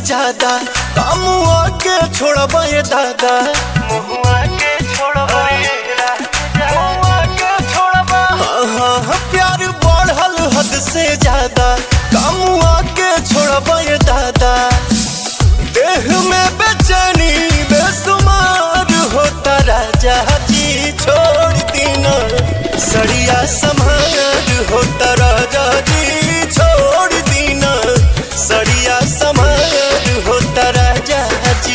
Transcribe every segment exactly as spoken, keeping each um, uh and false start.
ज्यादा कामुआ के छोड़बा ये दादा मुहुआ के छोड़बा ये राजा मुहुआ के छोड़बा। हाँ हाँ प्यार बढ़ल हद से ज्यादा कामुआ के छोड़बा ये दादा। देह में बेचैनी बेसुमार होता राजा जी छोड़ दीना सड़िया संभार होता राजा जी छोड़ दीना सड़िया संभार होता राजा जी।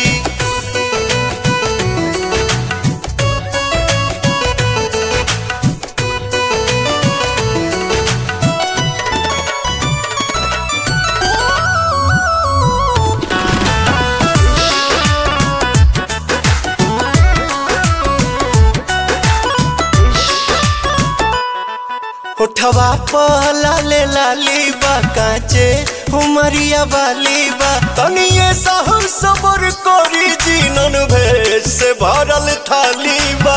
उठवा पहला ले लाली बा काचे उमरिया वाली बा तनिए सहु सबर कोरी जीनन भेष से भरल थाली बा।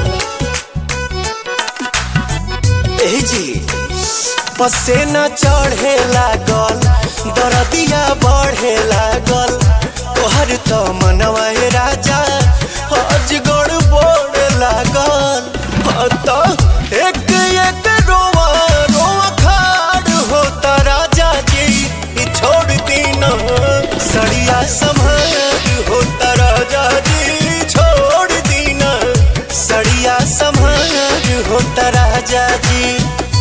ए जी पसेना चढ़े लागल दरदिया बढ़े लागल तोहर तो मनवा राजा अजगड़ बोड़ लागल। तो एक एक रोवा रोवा खाड़ होता राजा जी छोड़ दीना सड़िया संभार होता राजा जी छोड़ दीना सड़िया संभार होता राजा जी।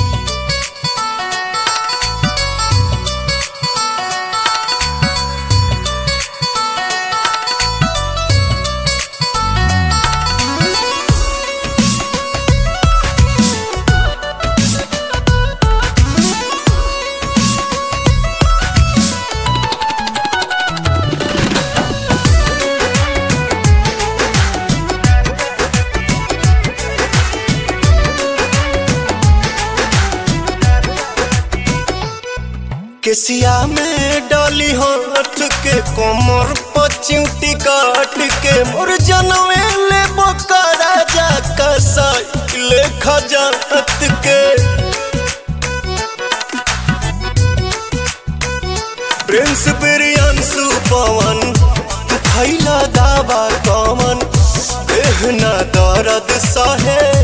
केसिया में डाली हाथ के कोमर पचिउटी काट के मोर जनवे ले बोका राजा का साइकिल खजात के। प्रिंस बिरियांसु पवन तू खैला दावा कमन देहना दर्द सहे